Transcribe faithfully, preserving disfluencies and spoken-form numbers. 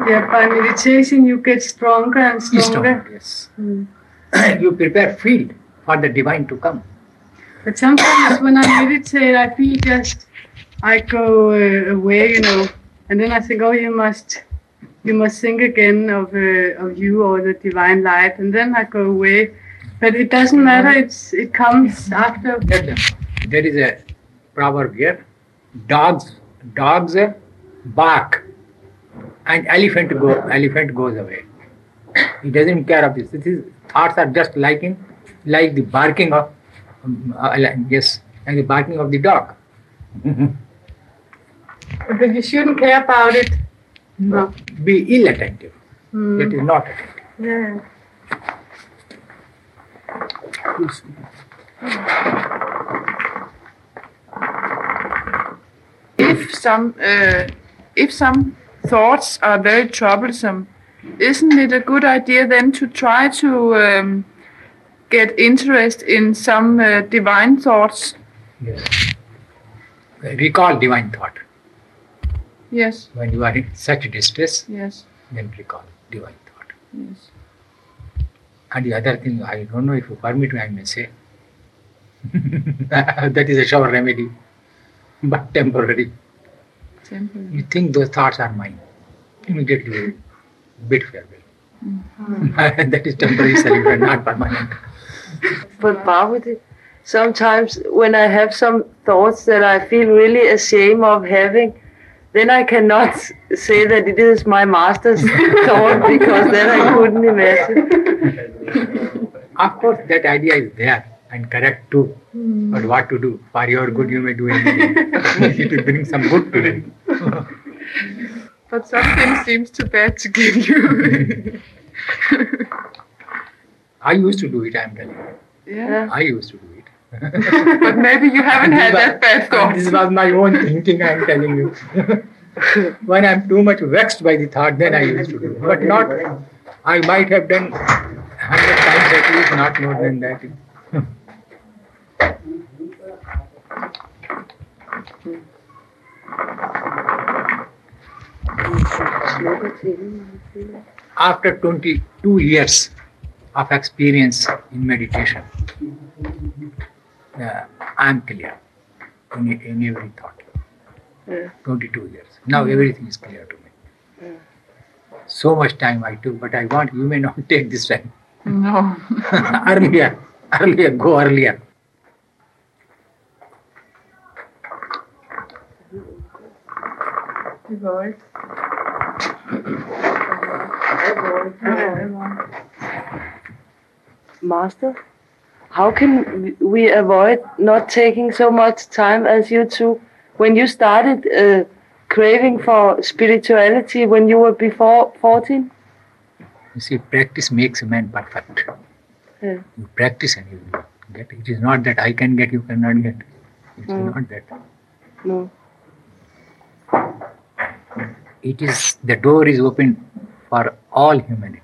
Yeah, by meditation you get stronger and stronger. Stronger, yes. Mm. You prepare field for the divine to come. But sometimes when I meditate, I feel just, I go uh, away, you know, and then I think, oh, you must, you must think again of uh, of you or the divine light, and then I go away. But it doesn't matter; it's it comes after. There is a proverb here: dogs, dogs bark, and elephant go, elephant goes away. He doesn't care of this. His thoughts are just like in, like the barking of, um, uh, yes, and the barking of the dog. But you shouldn't care about it. No. Be ill attentive. Mm. That is not attentive. Yeah. If some uh, if some thoughts are very troublesome, isn't it a good idea then to try to um, get interest in some uh, divine thoughts? Yes. Recall divine thought. Yes. When you are in such distress, yes, then recall divine thought. Yes. And the other thing, I don't know if you permit me, I may say, that is a shower remedy, but temporary. Temporary. You think those thoughts are mine, immediately you bid farewell. Mm-hmm. That is temporary solution, not permanent. But Parvati, sometimes when I have some thoughts that I feel really ashamed of having, then I cannot say that it is my master's thought, because then I couldn't imagine. Of course, that idea is there and correct too. Mm. But what to do? For your good, you may do anything. It will bring some good to them. But something seems too bad to give you. I used to do it, I am telling you. Yeah. I used to do it. But maybe you haven't had was, that bad thought. This was my own thinking, I am telling you. When I am too much vexed by the thought, then I used to do it. But not, I might have done hundred times at least, not more than that. After twenty-two years of experience in meditation, uh, I am clear in, in every thought. Yeah. twenty-two years. Now everything is clear to me. Yeah. So much time I took, but I want you may not take this time. No. earlier, earlier, go earlier. Avoid. Master, how can we avoid not taking so much time as you took when you started uh, craving for spirituality when you were before fourteen? You see, practice makes a man perfect. Yeah. You practice and you will get. It is not that I can get, you cannot get. It is Mm. not that. No. It is, the door is open for all humanity.